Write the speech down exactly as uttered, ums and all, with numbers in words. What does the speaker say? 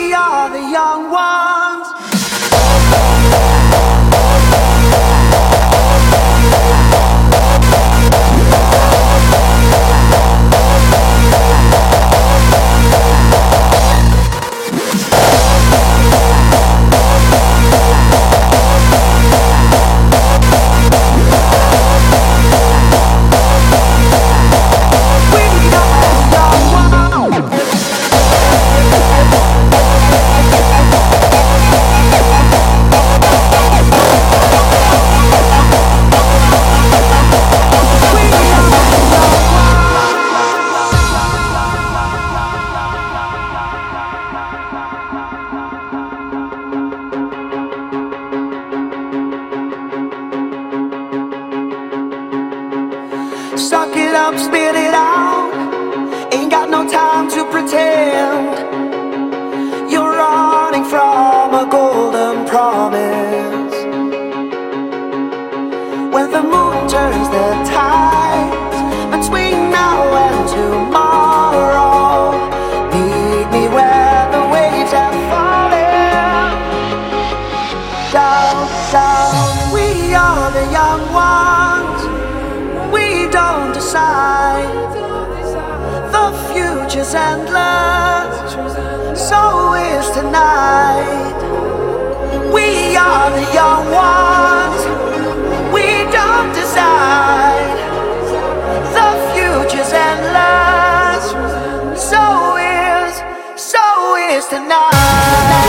We are the young ones. Suck it up, spit it out. Ain't got no time to pretend. You're running from a golden promise. When the moon turns the tides between now and tomorrow, meet me where the waves have fallen. Down, down, we are the young ones. We don't decide. The future's endless, so is tonight. We are the young ones. We don't decide. The future's endless, so is, so is tonight.